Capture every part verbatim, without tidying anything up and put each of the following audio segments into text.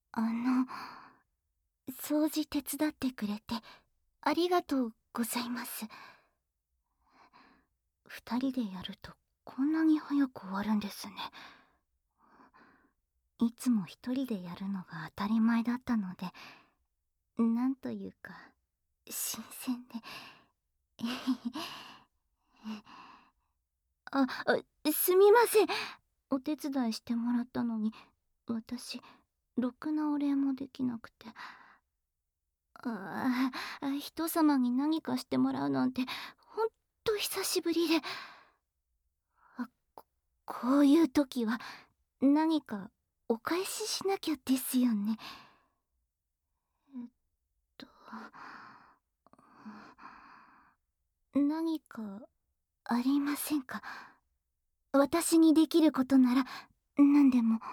あの、掃除手伝ってくれてありがとうございます。二人でやるとこんなに早く終わるんですね。いつも一人でやるのが当たり前だったので、なんというか新鮮で。あ、あ、すみません。お手伝いしてもらったのに私ろくなお礼もできなくて。ああ、人様に何かしてもらうなんてほんと久しぶりで。あ、ここういう時は何かお返ししなきゃですよね。えっと何かありませんか？私にできることなら何でも。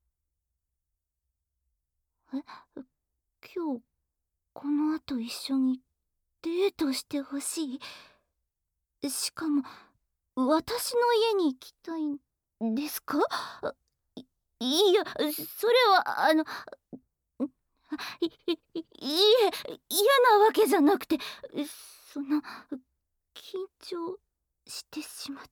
え、今日この後一緒にデートしてほしい？しかも私の家に行きたいんですか？いいや、それはあのいいいいえ、嫌なわけじゃなくて、その緊張してしまって。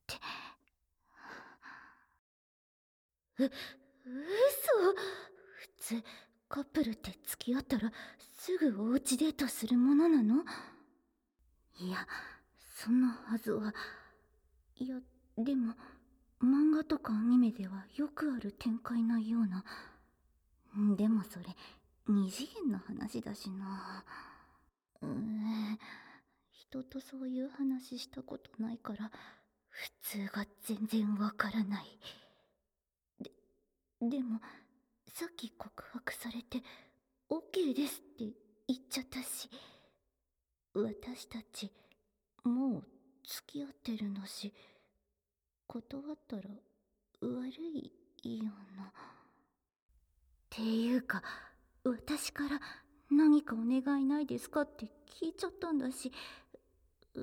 う嘘。普通カップルって付き合ったらすぐおうちデートするものなの？いや、そんなはずは。いや、でも漫画とかアニメではよくある展開なような。でもそれ二次元の話だしな。うーん、人とそういう話したことないから普通が全然わからない。ででもさっき告白されて オーケー ですって言っちゃったし、私たちもう付き合ってるのし、断ったら悪いような。っていうか私から何かお願いないですかって聞いちゃったんだし。う、うん、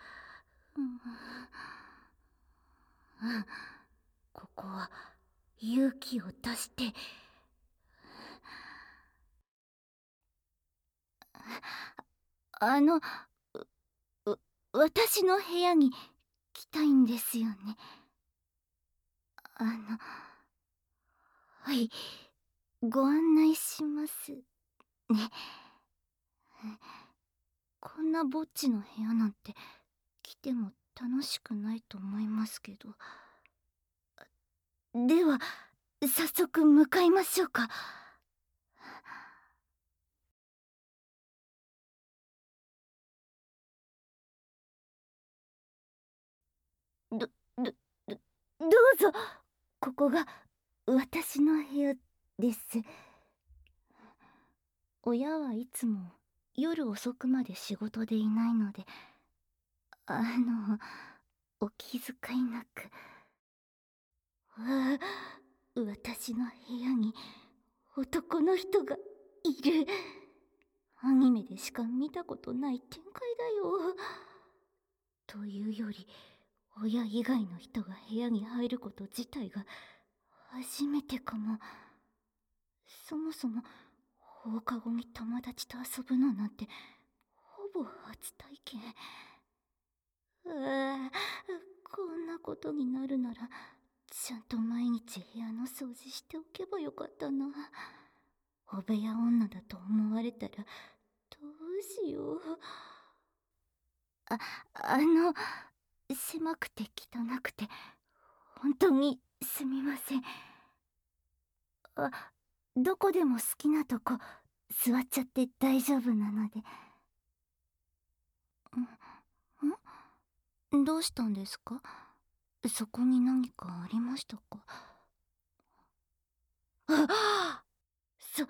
うん、ここは勇気を出して。あの、う、私の部屋に来たいんですよね。あの、はい、ご案内しますね。こんなぼっちの部屋なんて来ても楽しくないと思いますけど。では早速向かいましょうか。ど、ど、ど、どうぞ。ここが私の部屋です。親はいつも夜遅くまで仕事でいないので、あの、お気遣いなく。わあ、私の部屋に男の人がいる。アニメでしか見たことない展開だよ。というより親以外の人が部屋に入ること自体が初めてかも。そもそも放課後に友達と遊ぶのなんてほぼ初体験。うわあ、こんなことになるならちゃんと毎日部屋の掃除しておけばよかったな。お部屋女だと思われたらどうしよう。あ、あの、狭くて汚くて本当にすみません。あ、どこでも好きなとこ座っちゃって大丈夫なので。んんどうしたんですか？そこに何かありましたか？あ、そ、それ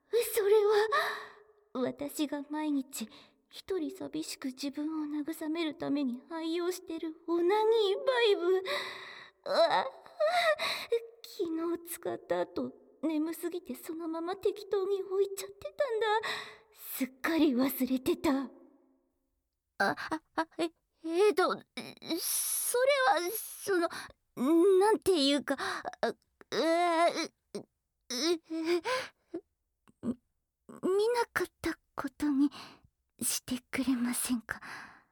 は私が毎日一人寂しく自分を慰めるために愛用してるオナニーバイブ。あ、昨日使った後眠すぎてそのまま適当に置いちゃってたんだ。すっかり忘れてた。あ、あ、あ、え、えーと、それは、その、なんていうか、あ、う、う、う、 なかったことにしてくれませんか。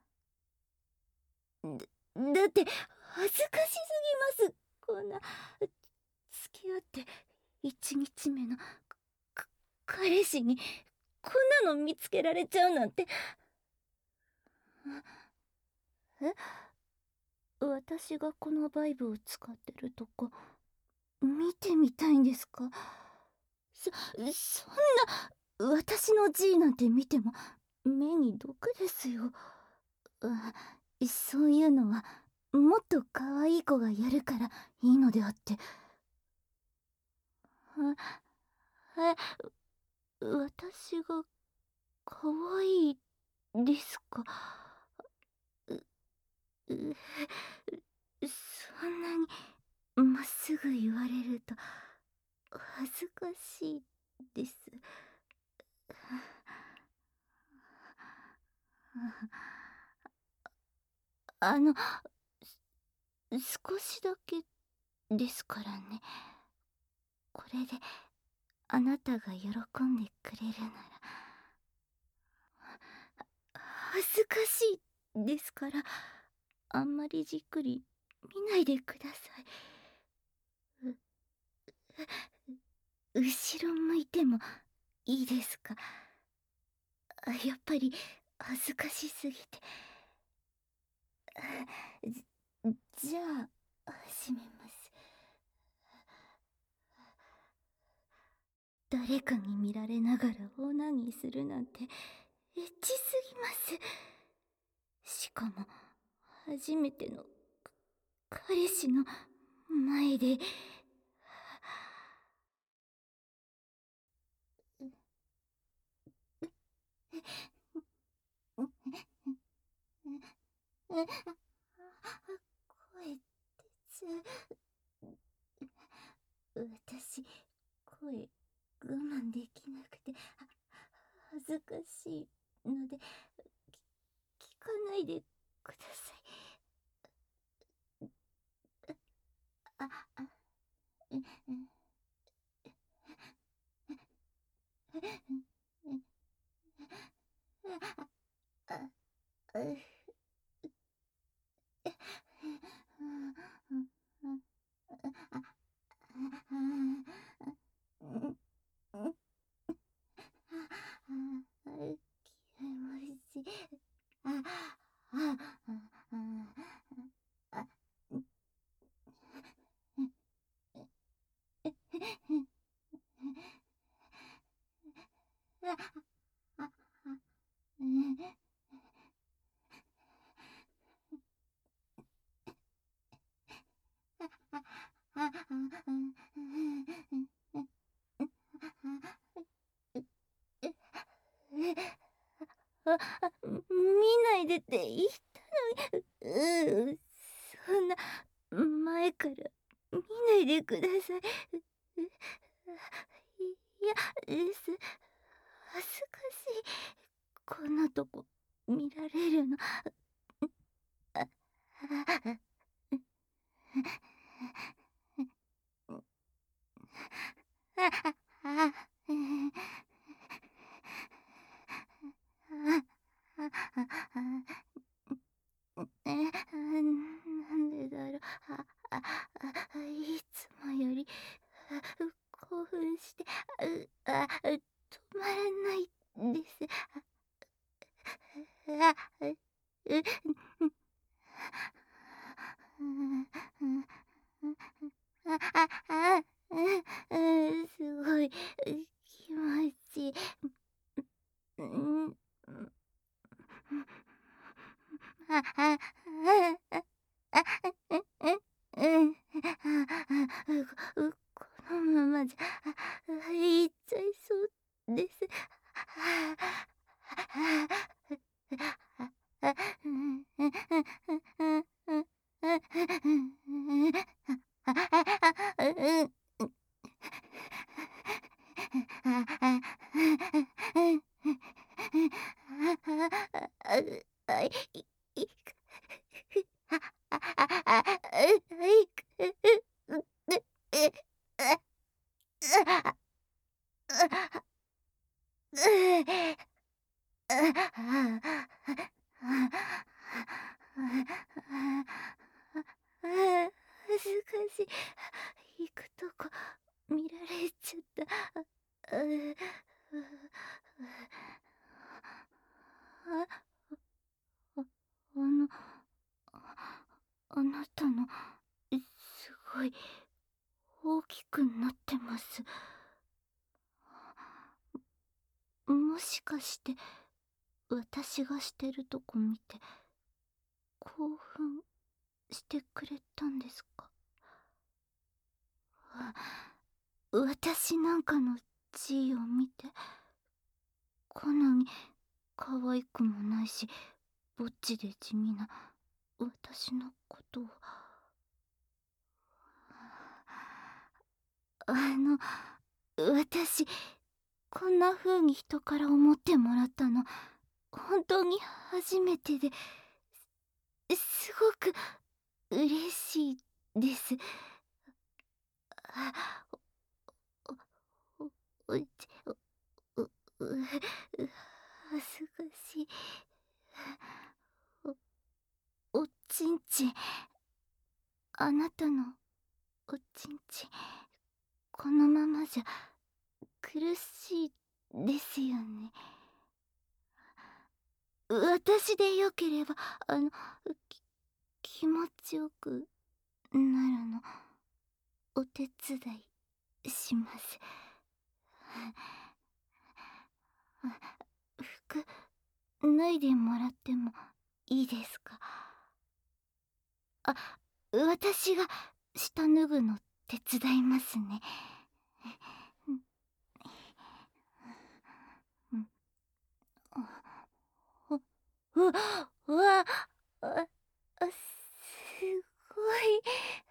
だ、だって恥ずかしすぎます。こんな付き合って一日目のか彼氏にこんなの見つけられちゃうなんて。え、私がこのバイブを使ってるとこ見てみたいんですか。そ、そんな、私の G なんて見ても目に毒ですよ。うそういうのはもっと可愛い子がやるからいいのであって。え、え、私が可愛いですか。う、う、そんなにまっすぐ言われると恥ずかしいです。あの、少しだけですからね。これであなたが喜んでくれるなら。恥ずかしいですから、あんまりじっくり見ないでください。う、後ろ向いてもいいですか。やっぱり恥ずかしすぎて。じ、じゃあ始めます。誰かに見られながらオナニーするなんてエッチすぎます。しかも初めての彼氏の前で。声です私、声我慢できなくて恥ずかしいので聞かないでください。あ、あ、うん、うん、あ、あ、気持ちいい。あ、あ、あ、見ないでって言ったのに。う、そんな前から見ないでください。いやです。恥ずかしい。こんなとこ見られるの。あ、え、なんでだろう。あ、あ、あ、いつもより興奮して、あ、あ、止まらないです。あ、う、あ、あ、あ、うん、すごい気持ちいい。うん、あ、あ、あ、あ、うん、うん、このままじゃいっちゃいそうです。 恥ずかしい。行くとこ見られちゃった。あ、ああの、あなたの、すごい、大きくなってます。もしかして、私がしてるとこ見て、興奮してくれたんですか？私なんかの地位を見て、こんなに可愛くもないし、ぼっちで地味な私のことを。あの、私、こんな風に人から思ってもらったの、本当に初めてで、すごく嬉しいです。あ、お、お、お、ち、お、う、う、恥ずかしい。お、おちんちん、あなたのおちんちん、このままじゃ苦しいですよね。私でよければ、あの、き、気持ちよくなるの、お手伝いします。服、脱いでもらってもいいですか？あ、私が下脱ぐの手伝いますね。うわ、うわ、あ、あ、すごい。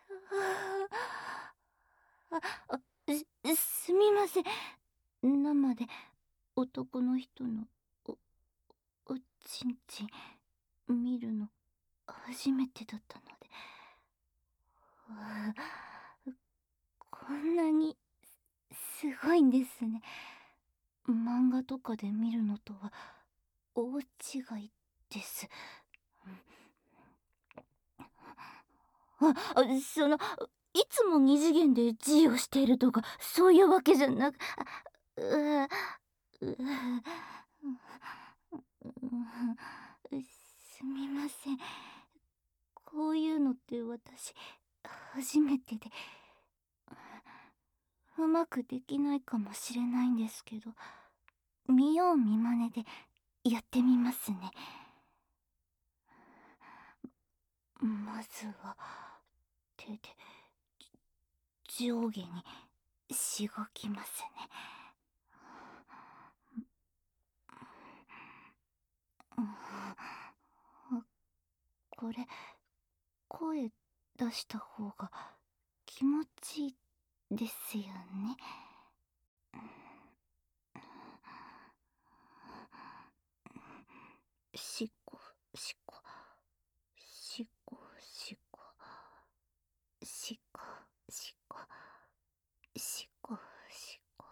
あ、あ、す、すみません。生で男の人のお、おちんちん見るの初めてだったので。わあ、こんなにすごいんですね。漫画とかで見るのとは大違いです。あ、あ、その、いつも二次元で G をしているとかそういうわけじゃなく、うわ、うわ、すみません。こういうのって私初めてで、うまくできないかもしれないんですけど、見よう見まねでやってみますね。まずは手で上下にしごきますね。これ、声出した方が気持ちいいですよね。しっこしっこしっこしっこしっこしっこしっこしっこ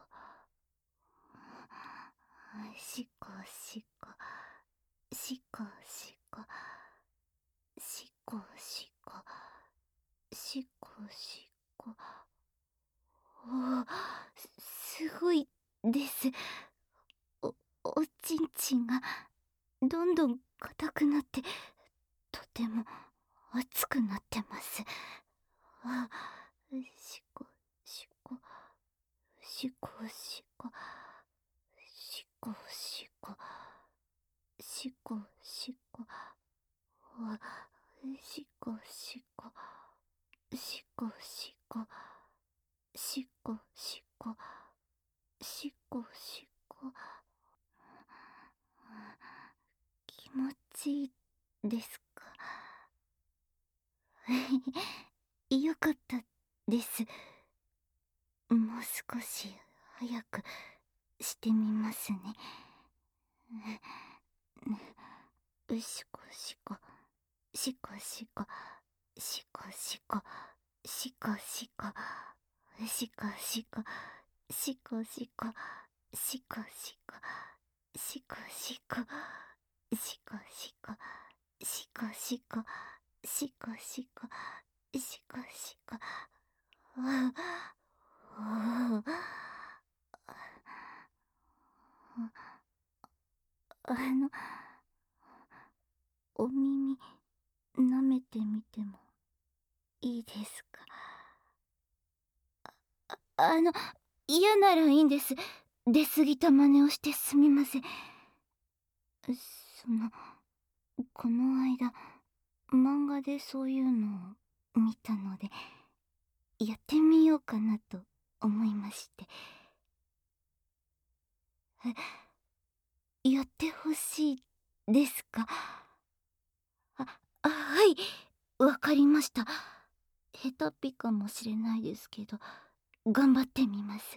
しっこしっこしっこしっこしっこしっこしっこしっこ。おー、すすごいです。お、おちんちんがどんどん硬くなって、とても熱くなってます。あ、しっこしっこしっこしっこしっこしっこしっこしっこ、あ、しっこしっこしっこしっこしっこしっこしっこしっこ。気持ちいいですか？よかったです。もう少し早くしてみますね。うしこしこしこしこしこしこしこしこしこしこしこしこしこしこしこしこしこしこしこしこしこしこしこしこ。あああの、お耳舐めてみてもいいですか？ああの、嫌ならいいんです。出過ぎた真似をしてすみません。その、この間漫画でそういうのを見たので、やってみようかなと思いまして。え、やってほしいですか？あ、あ、はい、わかりました。下手っぴかもしれないですけど、頑張ってみます。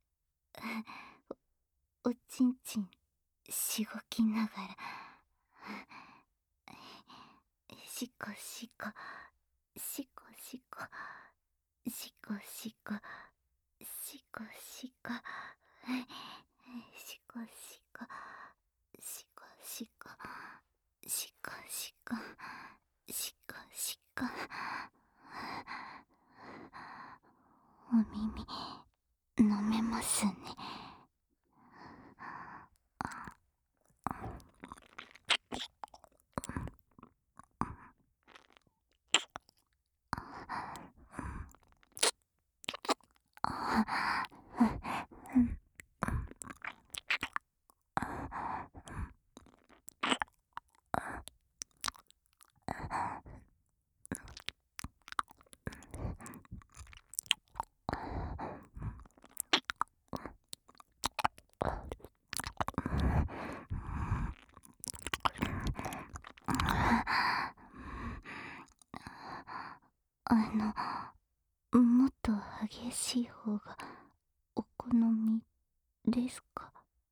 お、おちんちんしごきながら、しこしこしこしこしこしこしこしこしこしこしこしこしこしこしこしこ。お耳舐めますね。あの、もっと激しい方がお好みですか？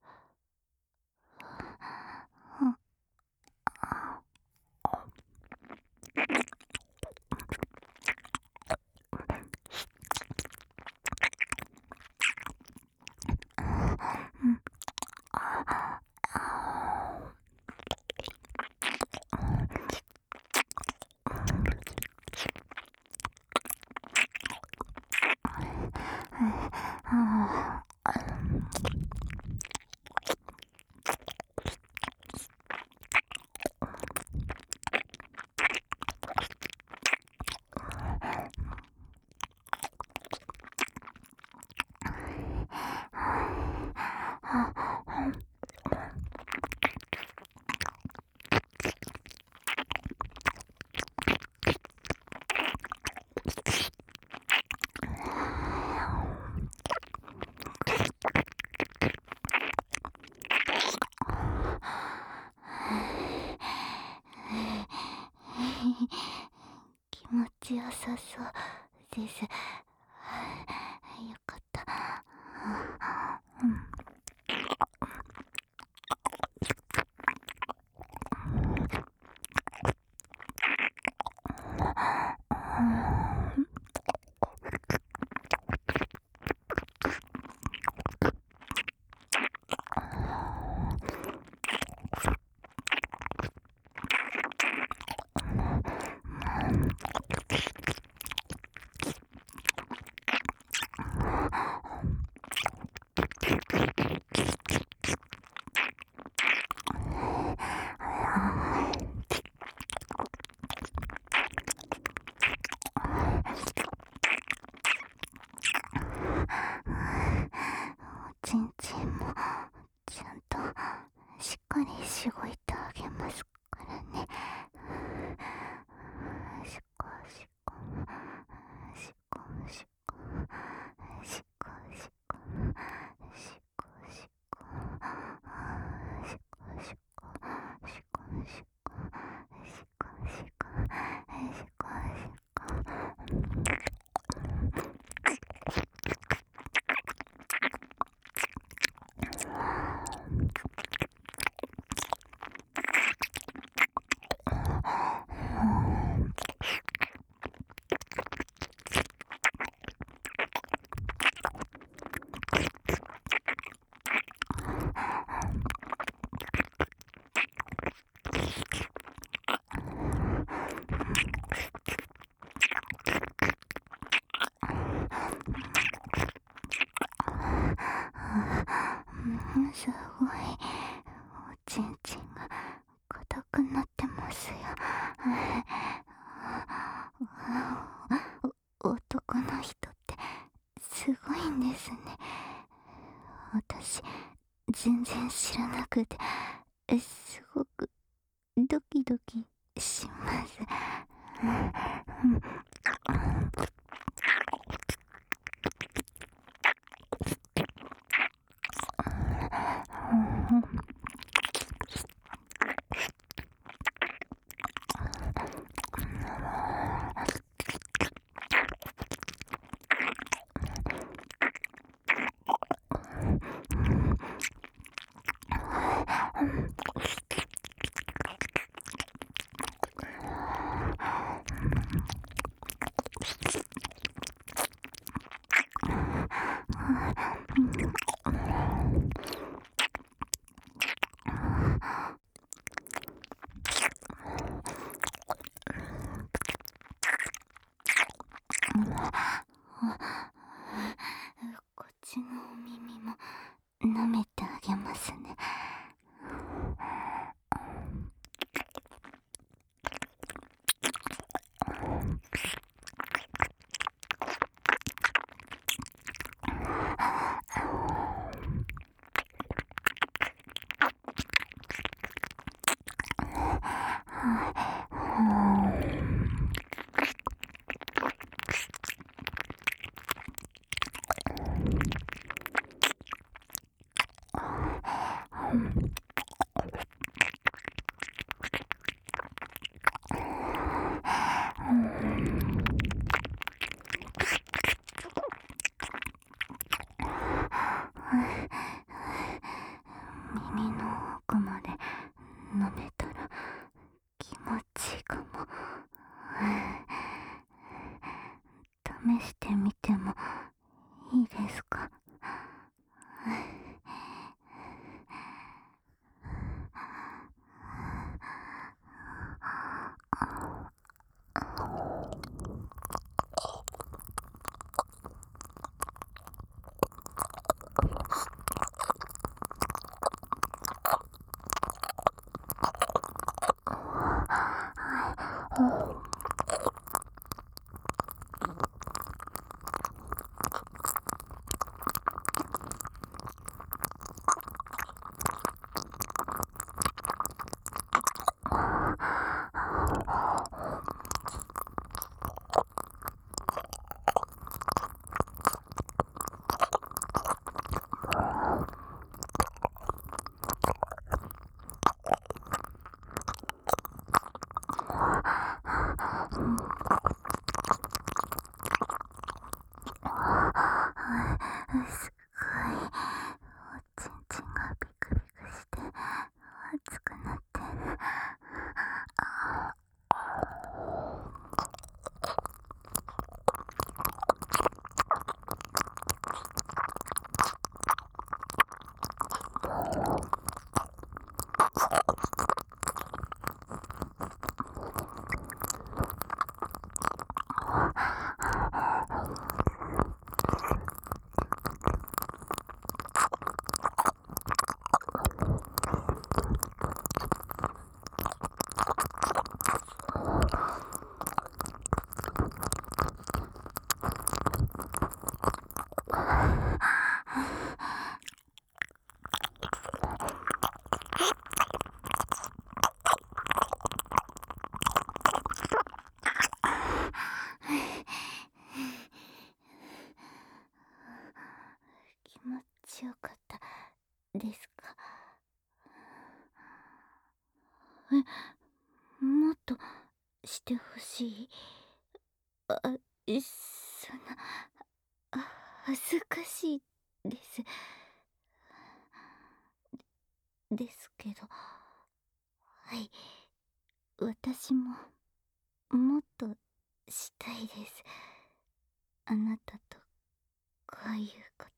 気持ちよさそうです。よかった。うん。おちんちんもちゃんとしっかりしごいてあげますからね。しこしこしこしこしこしこしこしこしこしこしこしこしこしこしこしこ。 うんすごいおちんちんが硬くなってますよ。お男の人ってすごいんですね。私全然知らなくてすごくドキドキします。こっちのお耳も舐めてあげますね。耳の奥まで舐めたら気持ちいいかも。試してみてもいいですか？すごいおちんちんがビクビクして熱くなってる。気持ちよかったですか？え、もっとしてほしい。あ、そんな、あ、恥ずかしいです。ですけど、はい、私ももっとしたいです。あなたとこういうこと。